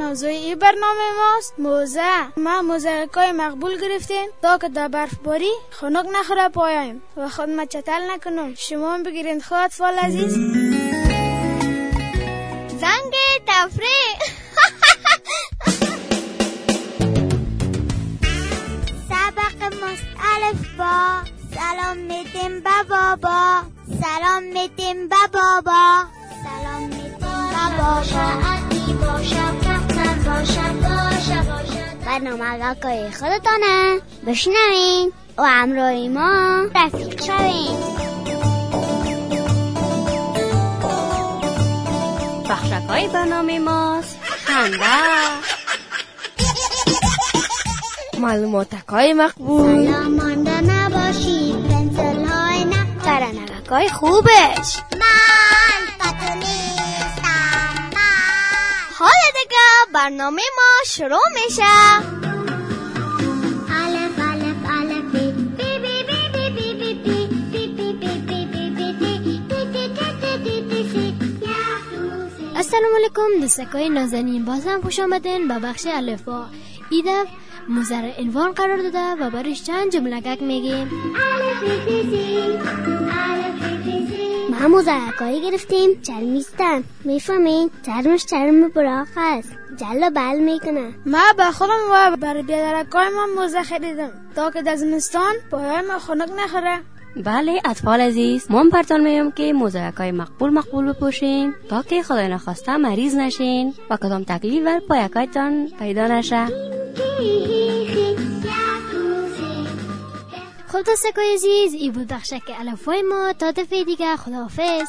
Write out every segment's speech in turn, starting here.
موضوع این برنامه ماست موزه. ما موزه‌های مقبول گرفتیم تا که در برفباری خنک نخوره پایم و خود مچتل نکنم. شما هم بگیرید خود اطفال عزیز. زنگ تفریح. سبق مستعلف با سلام میدیم با بابا، سلام میدیم با بابا، سلام میدیم با بابا. برنامه آقای خودتانه، بشنوین و همراه ما رفیق شوین. بخشکای برنامه ماست خنده، معلوماتکای مقبول، سلام مانده نباشید، پنسل های نخورید، ترنگکای خوبش. من پتو نیستم. حالا دیگه برنامه ما شروع میشه. الف الف الف بی بی بی بی بی بی بی بی بی بی. السلام علیکم دوستکای نازنین، باز هم خوش آمدین به بخش الفبا. ایده موزه عنوان قرار داده و برش چند جملگک میگیم. ما موزه‌کایی گرفتیم، چرمیستن، میفهمین؟ چرمش چرم براق است، جلو بل میکنه. ما به خودم و برای بیادرکای ما موزه خریدم تا که در زمستان پاهای ما خنک نخوره. بله اطفال عزیز، من پرتان میگم که موزه‌کای مقبول بپوشین تا که خدای نخواسته مریض نشین و کدام تکلیف بر پایکایتان پیدا نشه. خب دوستکای عزیز، این بود بخشک الفبای ما. تا دفعه دیگه، خداحافظ.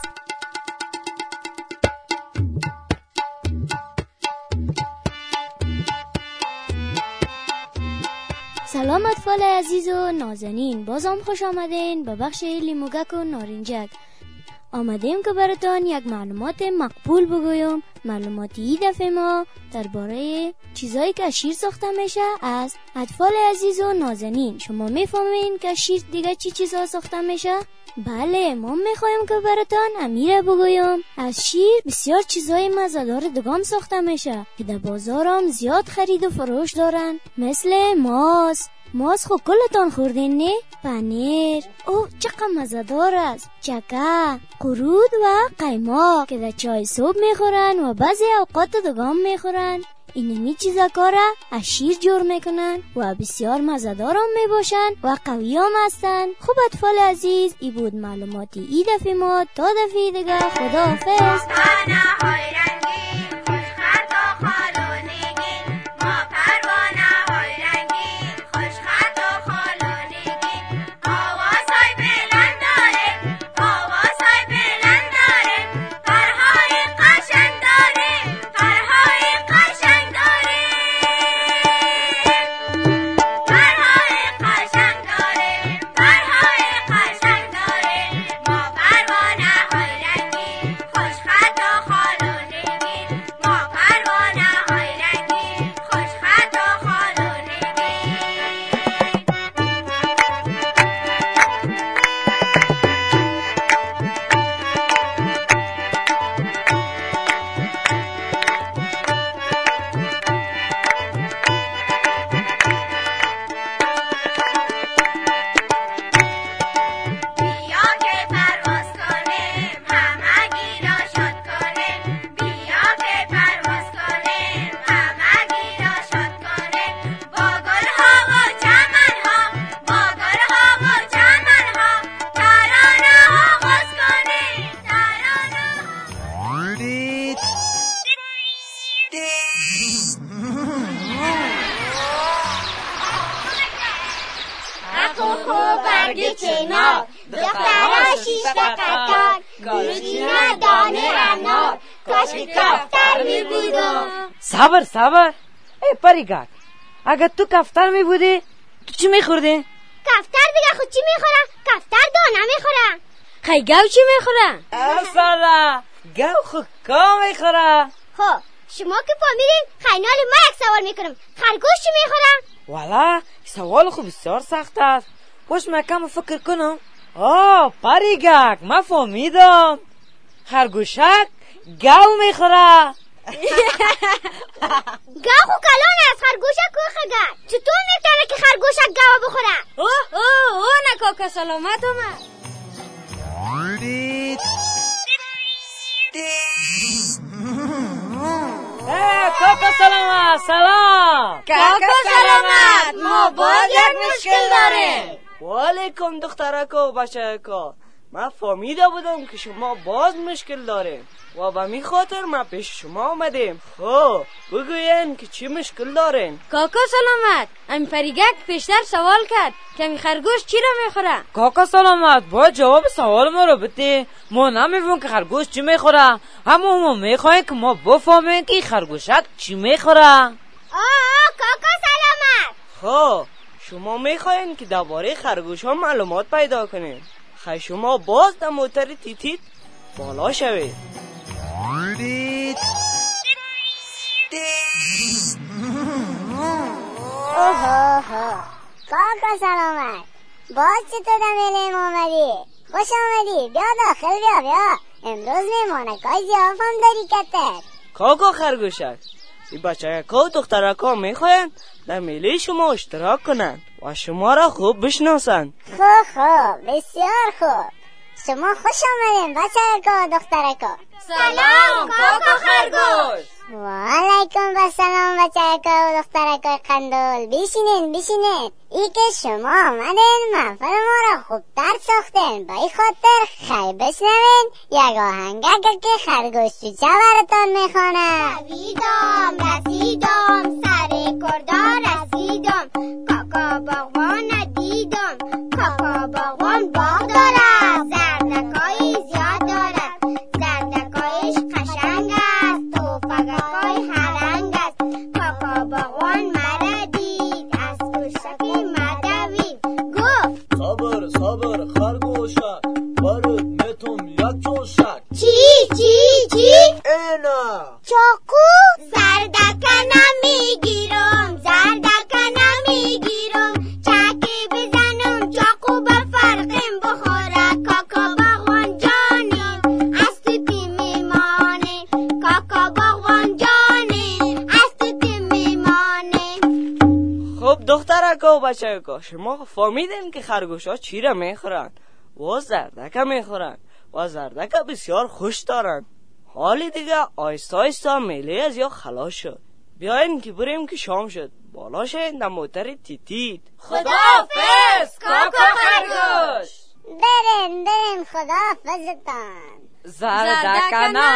سلام اطفال عزیز و نازنین، بازم خوش آمدین به بخش لیموگک و نارنجک. آمدیم که براتان یک معلومات مقبول بگویم. معلوماتی این دفعه ما درباره چیزایی که شیر ساخته میشه است. اطفال عزیز و نازنین، شما میفهمین که شیر دیگه چی چیزا ساخته میشه؟ بله، ما میخوایم که براتان امیره بگویم. از شیر بسیار چیزای مزه‌دار دگان ساخته میشه که در بازار هم زیاد خرید و فروش دارن، مثل ماست خب کلتان خوردین نه؟ پنیر، اوه چقدر مزه‌دار است. چکه، قرود و قیماق که در چای صبح میخورن و بعضی اوقات دگان میخورن. اینمی چیزا کاره از شیر جور میکنن و بسیار مزه‌دار هم میباشن و قوی هم هستن. خوب اطفال عزیز، ای بود معلوماتی ای دفعه ما. تا دفعه دیگه، خداحافظ. برگ چنار، دخترها شیش قطار، گلچینه دانه انار، کاش که کفتر می بودم. صبر ای پریگک، اگه تو کفتر می بودی تو چی می خوردی؟ کفتر دیگه خود چی می خوره؟ کفتر دانه می خوره. خی گاو چی می خوره؟ افسانه گاو خود کا می خوره. خب شما که فهمیدین خینال ما یک سوال می کنم، خرگوش چی می خوره؟ والا سوال خوب بسیار سخت است، باش من کم فکر کنم. پریگک، من فهمیدم، خرگوشک گاو میخوره. گاو کلان از خرگوشک کو خگر چطور میتونه که خرگوشک گاو بخوره؟ اوه نه کاکا سلامت اومد. کاکا سلامت. سلام کاکا سلامت. ما باز یک مشکل داریم. وعلیکم دخترکا و بچه‌کا. من فهمیده بودم که شما باز مشکل داریم و به می خاطر من پیش شما آمدیم. خب بگوین که چی مشکل دارین؟ کاکا سلامت، ام فریگک پیشتر سوال کرد که می خرگوش چی را میخوره؟ کاکا سلامت باید جواب سوال ما رو بده. ما نمیفهمیم که خرگوش چی میخوره، اما ما میخوایم که ما بفهمیم که خرگوشک چی میخوره. کاکا سلامت. خب شما میخواین که درباره خرگوش ها معلومات پیدا کنین. خیلی شما باز در موتر تیتیت بالا شوید. کاکا سلامت، باز چطور دمیلیم آمدی؟ خوش آمدی، بیا داخل بیا. امروز میمانکای زیافم داری کتر. کاکا خرگوشک، این بچه‌کا و دخترکا میخواین در میله شما اشتراک کنند و شما را خوب بشناسند. خوب بسیار خوب. شما خوش آمدین بچه‌کا و دخترکا. سلام کاکا خرگوش. و علیکم السلام بچه‌کا و دخترکا قندول. بشینین. ای که شما آمدین محفل ما را خوبتر ساختین. با این خاطر خیلی بشنوین یک آهنگک که خرگوش چوچه براتان میخوانه. رسیدم سر کردار رسیدم، کاکا باغوان دیدم. کاکا باغوان باغ دارد، زردکای زیاد دارد. زردکایش قشنگ است، توفگکای هرنگ است. کاکا باغوان مرا دید، از کوشکی مدوید. گفت صبر خرگوشک، برات میتم یک چوشک. چی؟ اینا چاقو؟ زردک نمیگیرم، چاکی بزنم چاقو به فرقم بخوره. کاکا باغوان جانی از تو کی میمانه، کاکا باغوان جانی از تو کی میمانه. خب دخترکا و بچه‌کا، شما فهمیدین که خرگوش ها چی را میخورن و زردک میخورن و زردک بسیار خوش دارن. حالی دیگه آیستا میله از یا خلاص شد. بیاین که بریم که شام شد. بالا شدین در موتر تیتیت. خداحافظ کاکا خرگوش. بریم خداحافظتان. زردک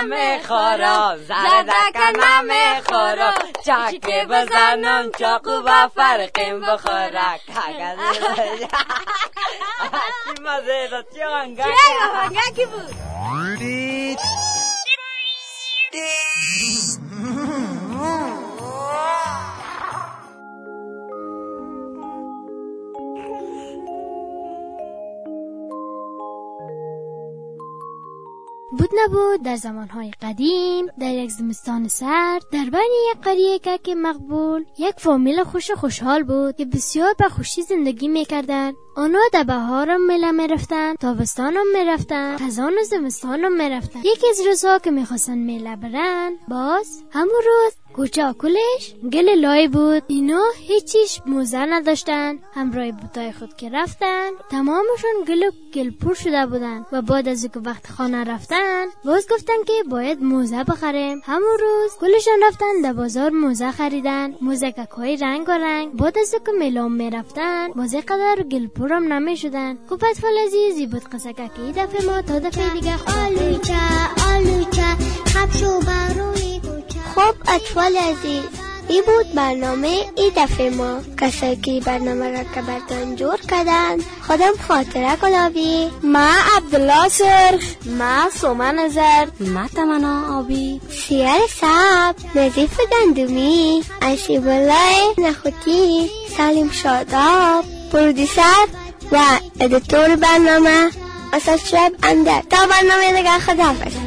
نمیخورم، چاکی بزنم چاقو با فرقیم بخوره. چی مزه داد، چی آهنگکی بود. بود نبود در زمانهای قدیم در یک زمستان سرد در بین یک قریه که مقبول یک فامیل خوشحال بود که بسیار به خوشی زندگی میکردند. آنها در بهارم میله میرفتن، تابستانم میرفتن، خزان و زمستانم میرفتن. یکی از روزها که میخواستن میله برن، باز همون روز کوچه آکلش گل لای بود. اینا هیچیش موزه نداشتن. همراه بوتای خود که رفتن تمامشون گل پر شده بودن و بعد از اینکه وقت خانه رفتن باز گفتن که باید موزه بخریم. همون روز کلشون رفتن در بازار موزه خریدن، موزه‌کای رنگ. بعد از اینکه میلام میرفتن موزه قدر گل پرم نمیشدن. خوب اطفال عزیزی بود قصه که این دفعه ما تا دفعه دیگه آلوچه خبشو بروی کوچه. خب اطفال عزیز، این بود برنامه این دفعه ما. کسایی که برنامه را که براتون جور کردن خودم خاطره گلابی، ما عبدالله سرخ، ما سومن زرد، ما تمنا آبی، سیار سب، نظیف گندمی، عشیب الله نخوتی، سالم شاداب، پرودیسر و ادیتور برنامه اسد شعب اندر. تا برنامه دیگه خداحافظ.